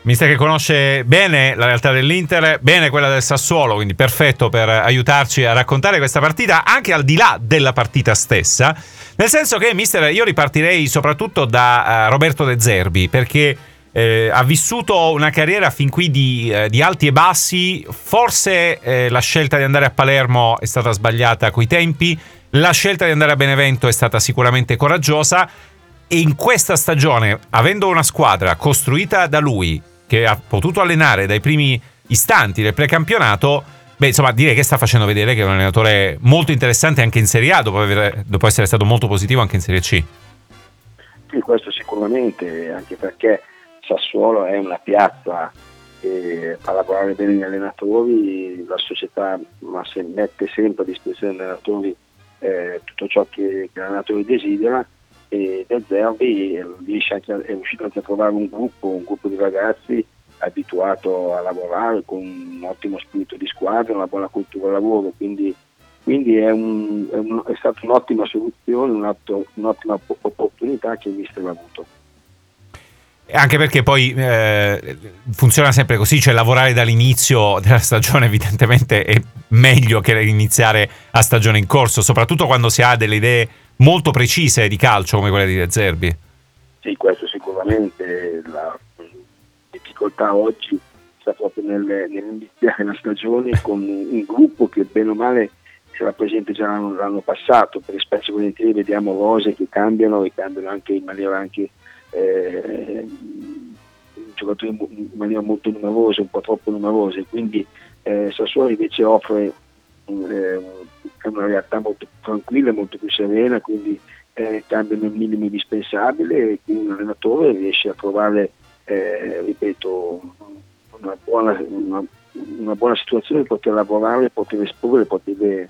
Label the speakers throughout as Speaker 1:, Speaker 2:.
Speaker 1: Mister che conosce bene la realtà dell'Inter, bene quella del Sassuolo, quindi perfetto per aiutarci a raccontare questa partita, anche al di là della partita stessa. Nel senso che, mister, io ripartirei soprattutto da Roberto De Zerbi, perché ha vissuto una carriera fin qui di alti e bassi. Forse la scelta di andare a Palermo è stata sbagliata coi tempi, la scelta di andare a Benevento è stata sicuramente coraggiosa, e in questa stagione, avendo una squadra costruita da lui, che ha potuto allenare dai primi istanti del precampionato, insomma, direi che sta facendo vedere che è un allenatore molto interessante anche in Serie A, dopo essere stato molto positivo anche in Serie C.
Speaker 2: Sì, questo sicuramente, anche perché Sassuolo è una piazza che fa lavorare bene gli allenatori, la società mette sempre a disposizione degli allenatori tutto ciò che l'allenatore desidera, e De Zerbi è riuscito anche a trovare un gruppo di ragazzi abituato a lavorare con un ottimo spirito di squadra, una buona cultura lavoro, quindi è stata un'ottima soluzione, un'ottima opportunità che il mister ha avuto.
Speaker 1: Anche perché poi funziona sempre così, cioè lavorare dall'inizio della stagione evidentemente è meglio che iniziare a stagione in corso, soprattutto quando si ha delle idee molto precise di calcio come quella di De Zerbi.
Speaker 2: Sì, questo sicuramente. La difficoltà oggi sta proprio nell'iniziare la stagione con un gruppo che bene o male si rappresenta già l'anno passato, perché spesso e volentieri vediamo rose che cambiano e cambiano anche in maniera anche giocatori in maniera molto numerosa, un po' troppo numerose, quindi Sassuolo invece offre è una realtà molto più tranquilla, molto più serena, quindi cambiano il minimo indispensabile e quindi un allenatore riesce a trovare, ripeto, una buona situazione per poter lavorare, poter esporre, poter...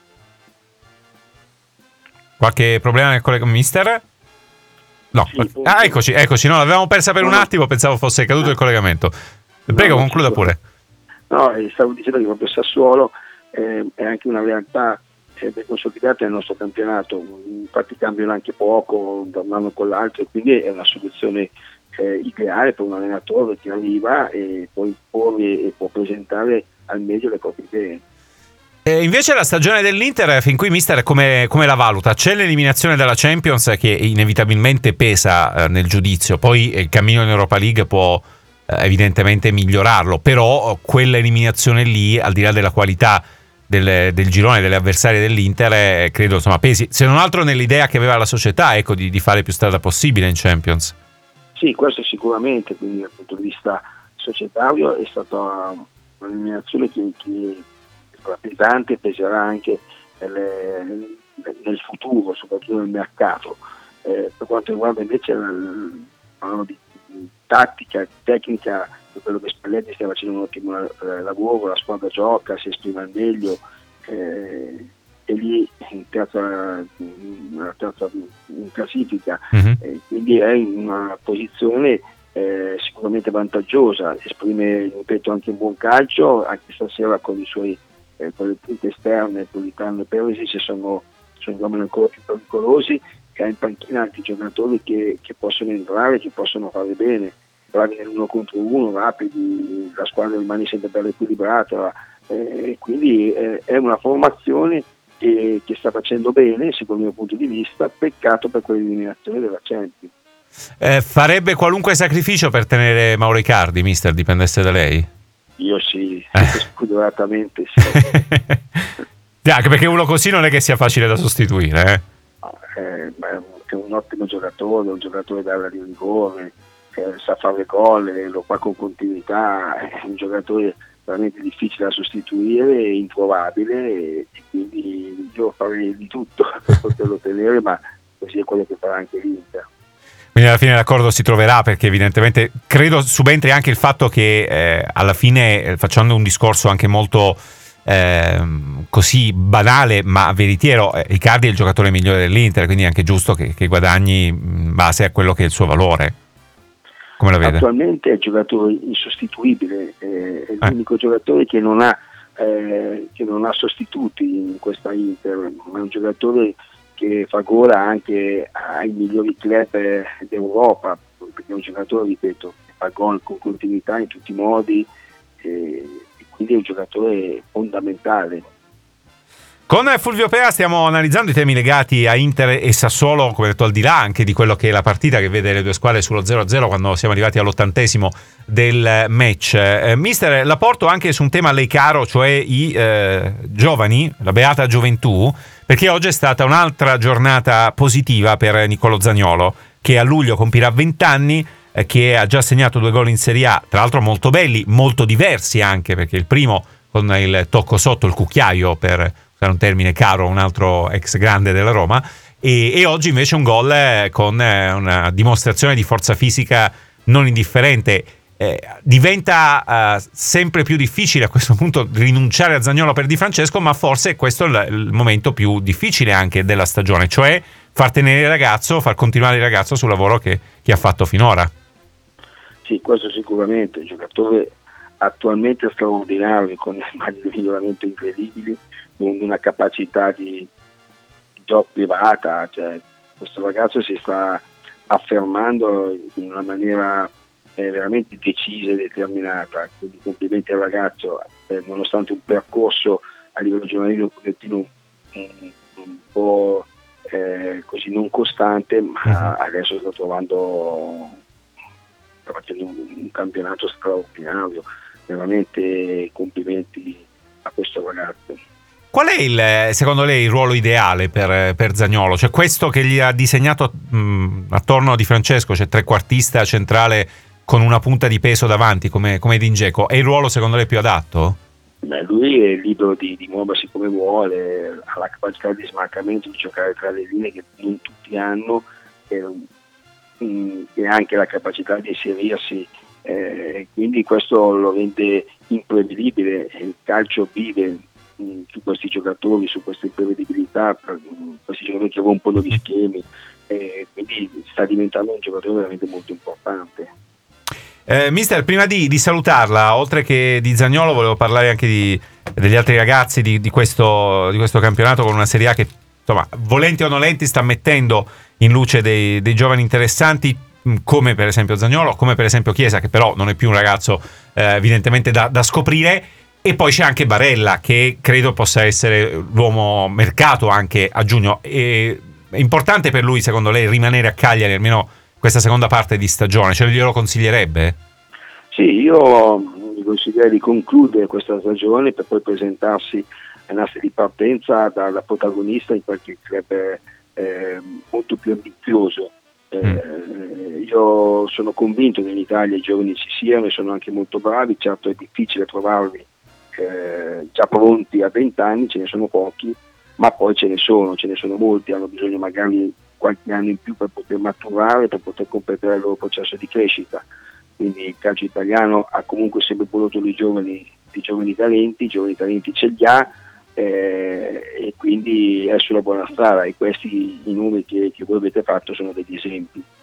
Speaker 1: Qualche problema nel collega mister? No. Sì, eccoci, no, l'avevamo persa per un attimo, pensavo fosse caduto il collegamento. Prego, concluda pure.
Speaker 2: No, stavo dicendo che proprio Sassuolo è anche una realtà ben consolidata nel nostro campionato, infatti cambiano anche poco da un anno con l'altro, e quindi è una soluzione ideale per un allenatore che arriva e poi può presentare al meglio le proprie idee.
Speaker 1: Invece la stagione dell'Inter, fin qui mister, come la valuta? C'è l'eliminazione dalla Champions che inevitabilmente pesa nel giudizio, poi il cammino in Europa League può evidentemente migliorarlo, però quella eliminazione lì, al di là della qualità del girone, delle avversarie dell'Inter, credo insomma pesi, se non altro nell'idea che aveva la società, ecco, di fare più strada possibile in Champions.
Speaker 2: Sì, questo sicuramente, quindi dal punto di vista societario è stata un'eliminazione che pesante, peserà anche nel futuro, soprattutto nel mercato. Per quanto riguarda invece di tattica, tecnica, quello che Spalletti sta facendo un ottimo lavoro, la squadra gioca, si esprime al meglio, e lì in classifica, quindi è in una posizione sicuramente vantaggiosa, esprime, ripeto, anche un buon calcio, anche stasera con i suoi con le punte esterne, Politano e Perisic sono uomini ancora più pericolosi, che ha in panchina altri giocatori che possono entrare, che possono fare bene, bravi nell'1 contro 1, rapidi, la squadra rimane sempre bella equilibrata, quindi è una formazione che sta facendo bene secondo il mio punto di vista. Peccato per quell'eliminazione della Champions.
Speaker 1: Farebbe qualunque sacrificio per tenere Mauro Icardi, mister, dipendesse da lei?
Speaker 2: Io sì, spudoratamente sì.
Speaker 1: Anche perché uno così non è che sia facile da sostituire.
Speaker 2: È un ottimo giocatore, un giocatore d'area di rigore, sa fare gol, lo fa con continuità, è un giocatore veramente difficile da sostituire, introvabile, e quindi io farei di tutto per poterlo tenere, ma così è quello che farà anche l'Inter.
Speaker 1: Quindi alla fine l'accordo si troverà, perché evidentemente credo subentri anche il fatto che alla fine, facendo un discorso anche molto così banale ma veritiero, Icardi è il giocatore migliore dell'Inter, quindi è anche giusto che guadagni in base a quello che è il suo valore. Come lo vede?
Speaker 2: Attualmente è un giocatore insostituibile, è l'unico giocatore che non ha sostituti in questa Inter, ma è un giocatore che fa gola anche ai migliori club d'Europa, perché è un giocatore, ripeto, fa gol con continuità in tutti i modi, e quindi è un giocatore fondamentale.
Speaker 1: Con Fulvio Pea stiamo analizzando i temi legati a Inter e Sassuolo, come detto, al di là anche di quello che è la partita che vede le due squadre sullo 0-0 quando siamo arrivati all'80° del match. Mister, la porto anche su un tema a lei caro, cioè i giovani, la beata gioventù, perché oggi è stata un'altra giornata positiva per Niccolò Zaniolo, che a luglio compirà 20 anni, che ha già segnato 2 gol in Serie A, tra l'altro molto belli, molto diversi anche, perché il primo con il tocco sotto, il cucchiaio, per usare un termine caro, un altro ex grande della Roma, e oggi invece un gol con una dimostrazione di forza fisica non indifferente. Diventa sempre più difficile a questo punto rinunciare a Zaniolo per Di Francesco, ma forse questo è il momento più difficile anche della stagione, cioè far tenere il ragazzo, far continuare il ragazzo sul lavoro che ha fatto finora.
Speaker 2: Sì, questo sicuramente, un giocatore attualmente straordinario, con immagini di miglioramento incredibili, con una capacità di gioco privata, cioè questo ragazzo si sta affermando in una maniera veramente decisa e determinata, quindi complimenti al ragazzo, nonostante un percorso a livello giovanile un pochettino un po' così non costante, ma adesso sta facendo un campionato straordinario, veramente complimenti a questo ragazzo.
Speaker 1: Qual è secondo lei il ruolo ideale per Zaniolo? Cioè questo che gli ha disegnato attorno a Di Francesco, cioè trequartista centrale con una punta di peso davanti come Edin Dzeko, è il ruolo secondo lei più adatto?
Speaker 2: Beh, lui è libero di muoversi come vuole, ha la capacità di smarcamento, di giocare tra le linee che non tutti hanno, e anche la capacità di inserirsi, quindi questo lo rende imprevedibile. Il calcio vive su questi giocatori, su questa imprevedibilità, questi giocatori che rompono gli schemi, quindi sta diventando un giocatore veramente molto importante.
Speaker 1: Mister, prima di salutarla, oltre che di Zaniolo, volevo parlare anche degli altri ragazzi di questo campionato, con una Serie A che, insomma, volenti o nolenti, sta mettendo in luce dei giovani interessanti, come per esempio Zaniolo, come per esempio Chiesa, che però non è più un ragazzo evidentemente da scoprire. E poi c'è anche Barella, che credo possa essere l'uomo mercato anche a giugno. È importante per lui, secondo lei, rimanere a Cagliari almeno questa seconda parte di stagione? Ce glielo consiglierebbe?
Speaker 2: Sì, io mi consiglierei di concludere questa stagione per poi presentarsi all'asta di partenza da protagonista in qualche club molto più ambizioso. Io sono convinto che in Italia i giovani ci siano e sono anche molto bravi, certo è difficile trovarli già pronti a 20 anni, ce ne sono pochi, ma poi ce ne sono molti, hanno bisogno magari qualche anno in più per poter maturare, per poter completare il loro processo di crescita. Quindi il calcio italiano ha comunque sempre prodotto dei giovani talenti, i giovani talenti ce li ha, e quindi è sulla buona strada, e questi i nomi che voi avete fatto sono degli esempi.